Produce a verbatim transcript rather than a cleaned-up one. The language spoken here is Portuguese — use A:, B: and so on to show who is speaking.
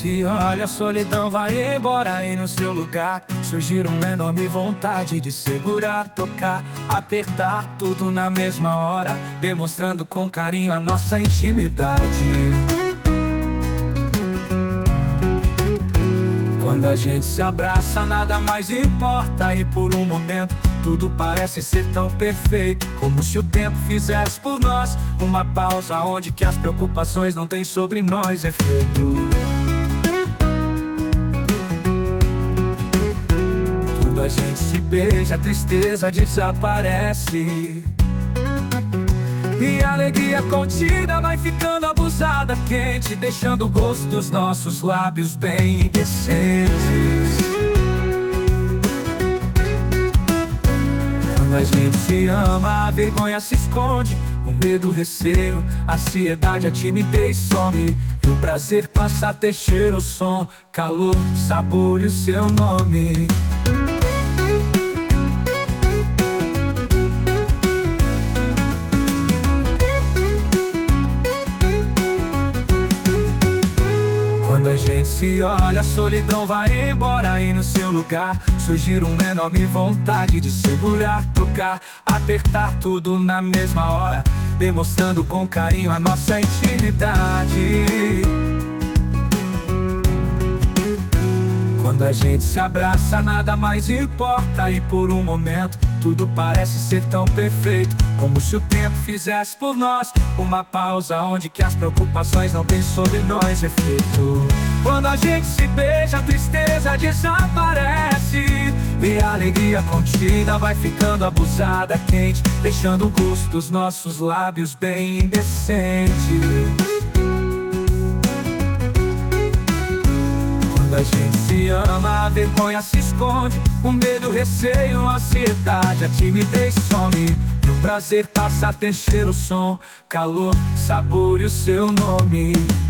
A: se olha, a solidão vai embora e no seu lugar surgir uma enorme vontade de segurar, tocar, apertar tudo na mesma hora, demonstrando com carinho a nossa intimidade. Quando a gente se abraça, nada mais importa e por um momento tudo parece ser tão perfeito, como se o tempo fizesse por nós uma pausa onde que as preocupações não têm sobre nós efeito. Quando a gente se beija, a tristeza desaparece e a alegria contida vai ficando abusada, quente, deixando o gosto dos nossos lábios bem indecentes. Quando a gente se ama, a vergonha se esconde, o medo, o receio, a ansiedade, a timidez some, e o prazer passa a ter cheiro, som, calor, sabor e o seu nome. Quando a gente se olha, a solidão vai embora e no seu lugar surgir uma enorme vontade de segurar, tocar, apertar tudo na mesma hora, demonstrando com carinho a nossa intimidade. Quando a gente se abraça, nada mais importa e por um momento tudo parece ser tão perfeito, como se o tempo fizesse por nós uma pausa onde que as preocupações não têm sobre nós efeito. Quando a gente se beija, a tristeza desaparece e a alegria contida vai ficando abusada, quente, deixando o gosto dos nossos lábios bem indecente. Quando a gente se ama, a vergonha se esconde, o medo, o receio, a ansiedade, a timidez some, e o prazer passa a ter cheiro, som, calor, sabor e o seu nome.